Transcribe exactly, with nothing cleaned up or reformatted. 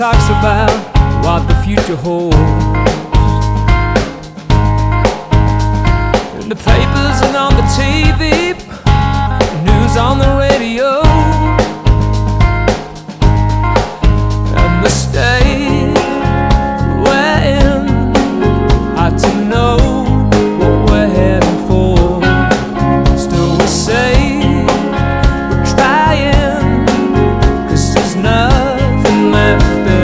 talks about what the future holds. In the papers and on